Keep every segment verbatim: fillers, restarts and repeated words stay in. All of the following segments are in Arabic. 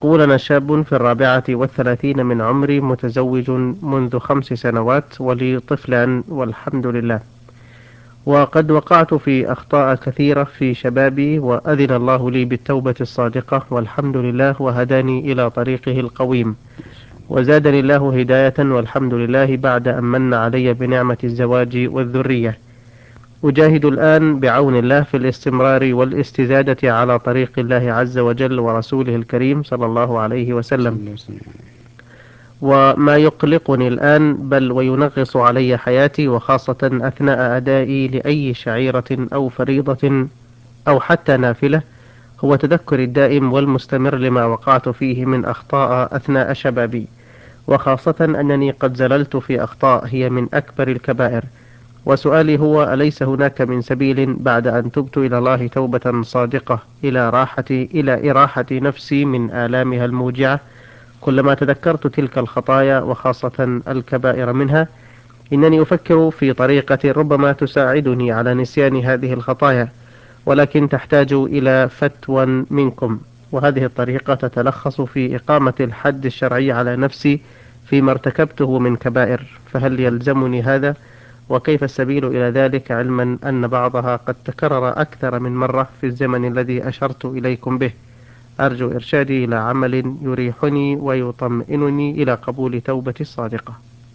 يقول: أنا شاب في الرابعة والثلاثين من عمري، متزوج منذ خمس سنوات، ولي طفلان والحمد لله. وقد وقعت في أخطاء كثيرة في شبابي، وأذن الله لي بالتوبة الصادقة والحمد لله، وهداني إلى طريقه القويم، وزادني الله هداية والحمد لله، بعد أن من علي بنعمة الزواج والذرية. أجاهد الآن بعون الله في الاستمرار والاستزادة على طريق الله عز وجل ورسوله الكريم صلى الله عليه صلى وسلم. الله عليه وسلم. وما يقلقني الآن بل وينغص علي حياتي، وخاصة أثناء أدائي لأي شعيرة أو فريضة أو حتى نافلة، هو تذكري الدائم والمستمر لما وقعت فيه من أخطاء أثناء شبابي، وخاصة أنني قد زللت في أخطاء هي من أكبر الكبائر. وسؤالي هو: أليس هناك من سبيل بعد أن تبت إلى الله توبة صادقة إلى راحة إلى إراحة نفسي من آلامها الموجعة؟ كلما تذكرت تلك الخطايا وخاصة الكبائر منها، إنني أفكر في طريقة ربما تساعدني على نسيان هذه الخطايا، ولكن تحتاج إلى فتوى منكم. وهذه الطريقة تتلخص في إقامة الحد الشرعي على نفسي فيما ارتكبته من كبائر، فهل يلزمني هذا؟ وكيف السبيل إلى ذلك، علما أن بعضها قد تكرر أكثر من مرة في الزمن الذي أشرت إليكم به؟ أرجو إرشادي إلى عمل يريحني ويطمئنني إلى قبول توبتي الصادقة.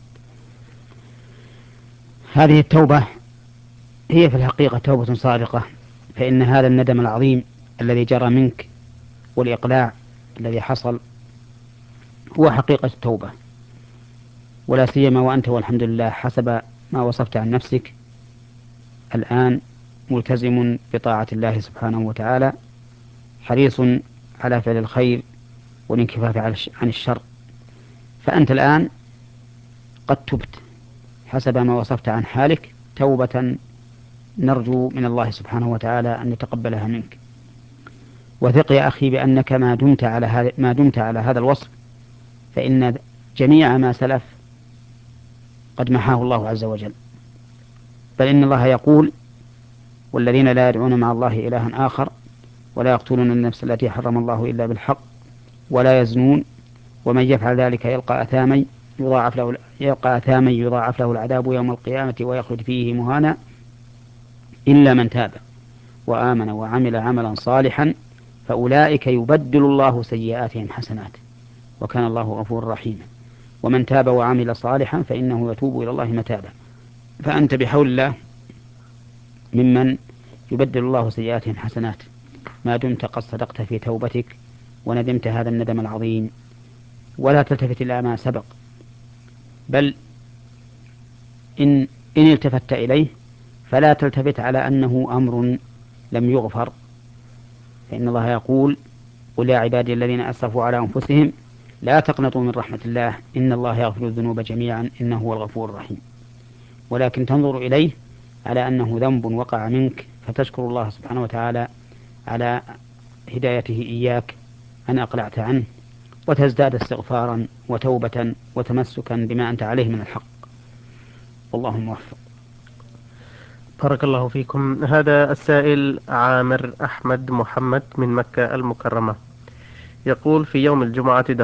هذه التوبة هي في الحقيقة توبة صادقة، فإن هذا الندم العظيم الذي جرى منك والإقلاع الذي حصل هو حقيقة التوبة، ولا سيما وأنت والحمد لله حسب ما وصفت عن نفسك الآن ملتزم بطاعة الله سبحانه وتعالى، حريص على فعل الخير والانكفاف عن الشر. فأنت الآن قد تبت حسب ما وصفت عن حالك توبة نرجو من الله سبحانه وتعالى أن يتقبلها منك. وثق يا أخي بأنك ما دمت على هذا ما دمت على هذا الوصف، فإن جميع ما سلف قد محاه الله عز وجل. بل إن الله يقول: والذين لا يدعون مع الله إلها آخر ولا يقتلون النفس التي حرم الله إلا بالحق ولا يزنون ومن يفعل ذلك يلقى أثاما يضاعف له يلقى أثاما يضاعف له العذاب يوم القيامة ويخلد فيه مهانا إلا من تاب وآمن وعمل عملا صالحا فأولئك يبدل الله سيئاتهم حسنات وكان الله غفورا رحيما. ومن تاب وعمل صالحا فإنه يتوب إلى الله متابا. فأنت بحول الله ممن يبدل الله سيئاتهم حسنات ما دمت قد صدقت في توبتك وندمت هذا الندم العظيم. ولا تلتفت إلى ما سبق، بل إن, إن التفت إليه فلا تلتفت على أنه أمر لم يغفر، فإن الله يقول: قل يا عبادي الذين أسرفوا على أنفسهم لا تقنطوا من رحمة الله إن الله يغفر الذنوب جميعا إنه هو الغفور الرحيم. ولكن تنظر إليه على أنه ذنب وقع منك فتشكر الله سبحانه وتعالى على هدايته إياك أن أقلعت عنه، وتزداد استغفارا وتوبة وتمسكا بما أنت عليه من الحق. والله موفق. بارك الله فيكم. هذا السائل عامر أحمد محمد من مكة المكرمة، يقول: في يوم الجمعة